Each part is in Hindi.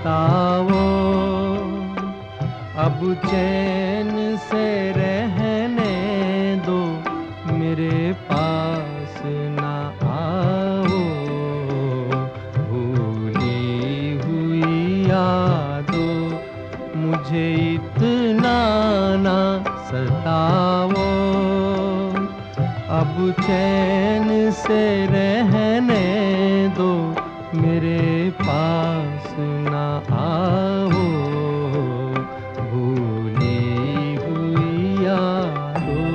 सताओ, अब चैन से रहने दो, मेरे पास ना आओ। भूली हुई यादों, मुझे इतना ना सताओ, अब चैन से रहने दो, मेरे पास ना आओ। भूली हुई यादों।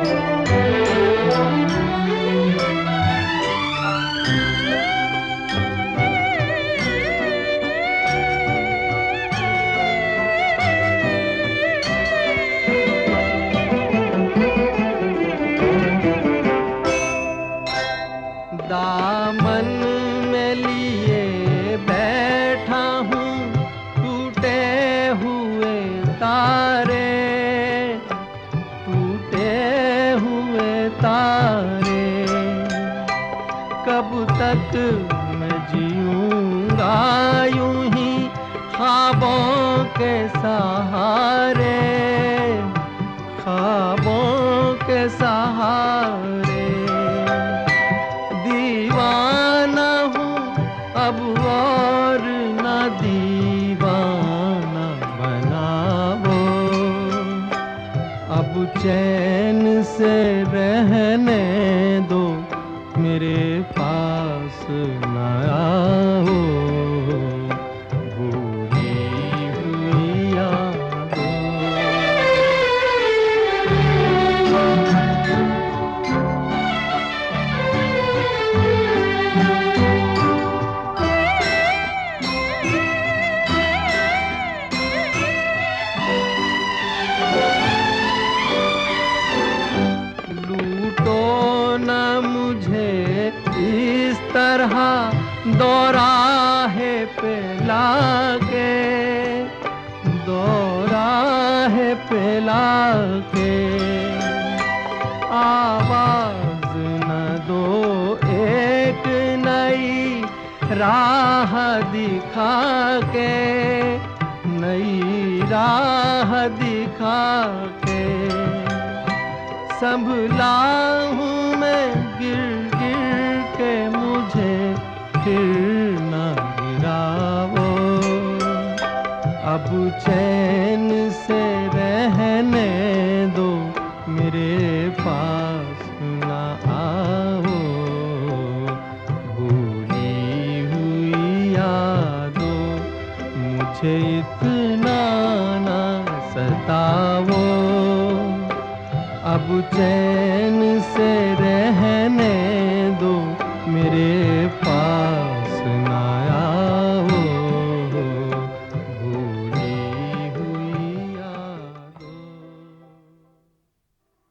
दामन में लिए बैठा हूँ टूटे हुए तारे, टूटे हुए तारे। कब तक मैं जीऊँगा यूं ही ख्वाबों के सहारे, ख्वाबों के सहारे। दीवाना हूँ अब और न दीवाना बनाओ, अब चैन से रहने दो, मेरे पास न आओ। भूली हुई यादों। इस तरह दोराहे पे लाके, दोराहे पे लाके। आवाज न दो एक नई राह दिखा के, नई राह दिखा के। संभला हूँ मैं गिर गिर के, मुझे फिर न गिराओ, अब चैन से रहने दो, मेरे पास न आओ। भूली हुई यादों, मुझे इतना न सताओ, अब चैन से रहने दो, मेरे